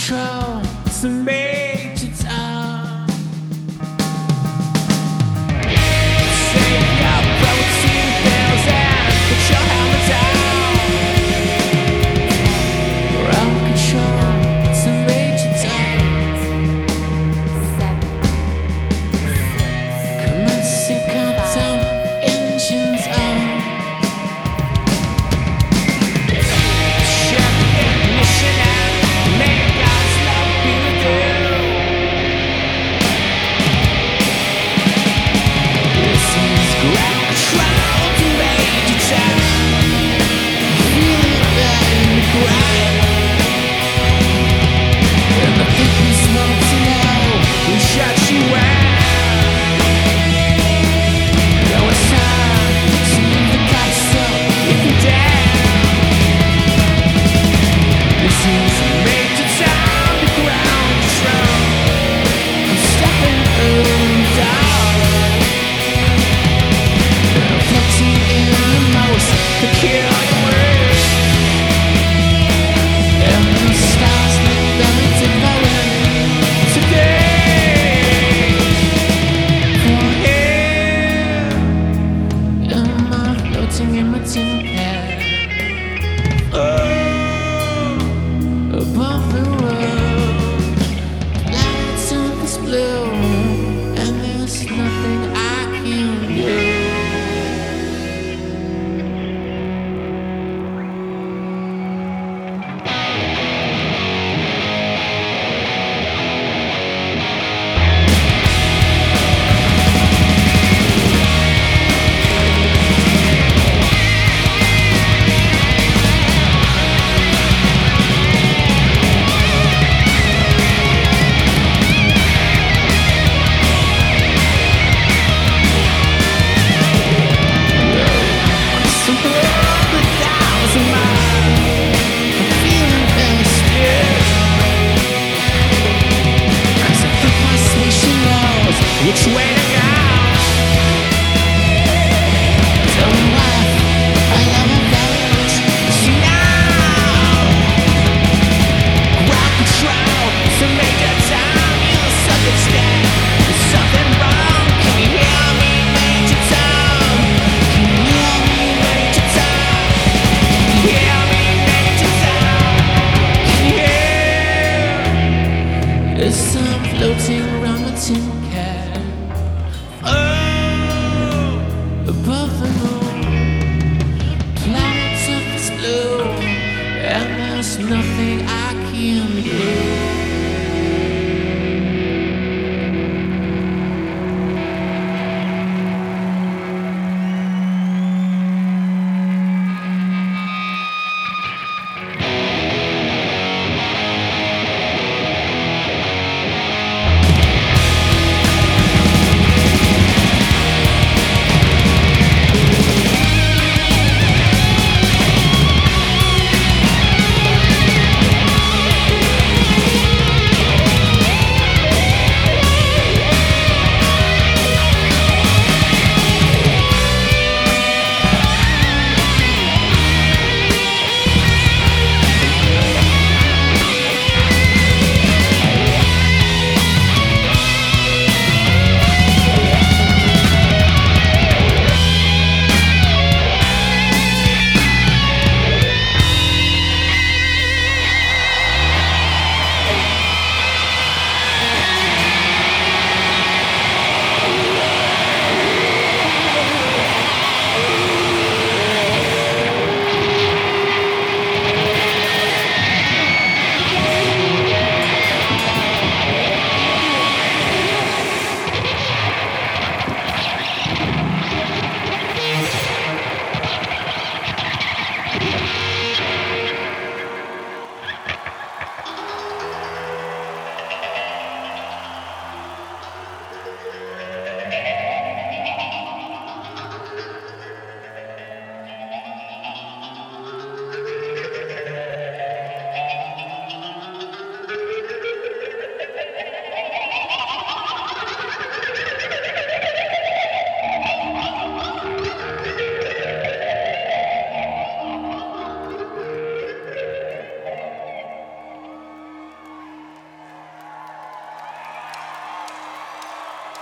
control, it's a major time. Save your protein pills and put your helmet down. Ground control, it's a major time. Commencing countdown, engines on. Check ignition and make God's love be with you. This is ground control to Major Tom. Feel it in the ground. And the thickness wants to know who shut you out. Now it's time to leave the castle with you down. This is Major Tom, the ground control. I'm stepping down. And I'm floating in the most peculiar way. And the stars look very different today. For here am I floating in my tin can. Oh, above the world, light surface blue, and there's nothing I can do. Which way to go? Tell me why I love a village. Now, ground control to Major Tom. You suck at stand. There's something wrong. Can you hear me, Major Tom? Can you hear me, Major Tom? Can you hear me, Major Tom? Can you hear? There's some floating around the tin can. Above the moon, planet surface blue, and there's nothing I can do.